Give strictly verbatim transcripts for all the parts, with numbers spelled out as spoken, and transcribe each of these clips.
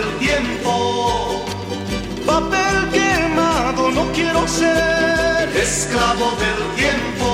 del tiempo. Papel quemado, no quiero ser esclavo del tiempo.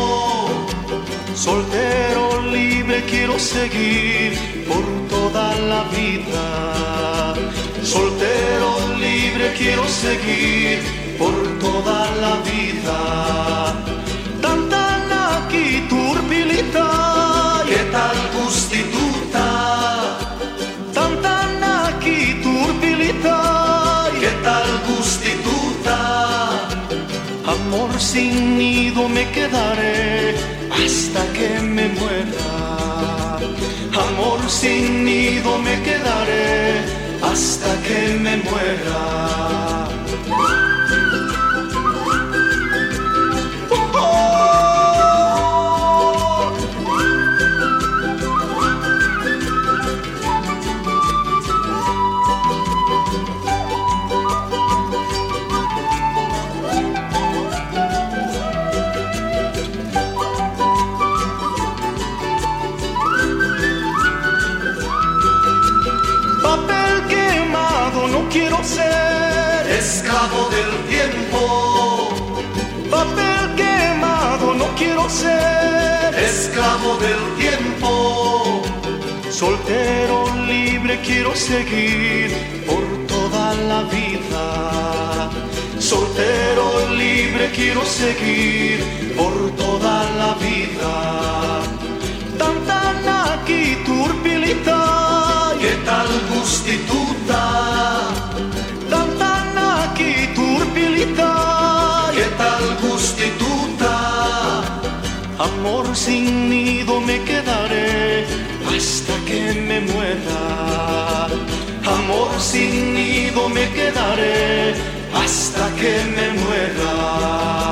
Soltero, libre, quiero seguir por toda la vida. Soltero, libre, quiero seguir por toda la vida. Tanta naki turbilita, ¿qué tal gustituta? Tanta naki turbilita, ¿qué tal gustituta? Amor sin nido me quedaré hasta que me muera. Amor sin nido me quedaré hasta que me muera. Papel quemado, no quiero ser esclavo del tiempo. Papel quemado, no quiero ser esclavo del tiempo. Soltero, libre, quiero seguir por toda la vida. Soltero, libre, quiero seguir por toda la vida. Tanta naki turbilita, ¿qué tal gustituta? Tanta naki turbilita, ¿qué tal gustituta? Amor sin nido me quedaré hasta que me muera. Amor sin nido me quedaré hasta que me muera.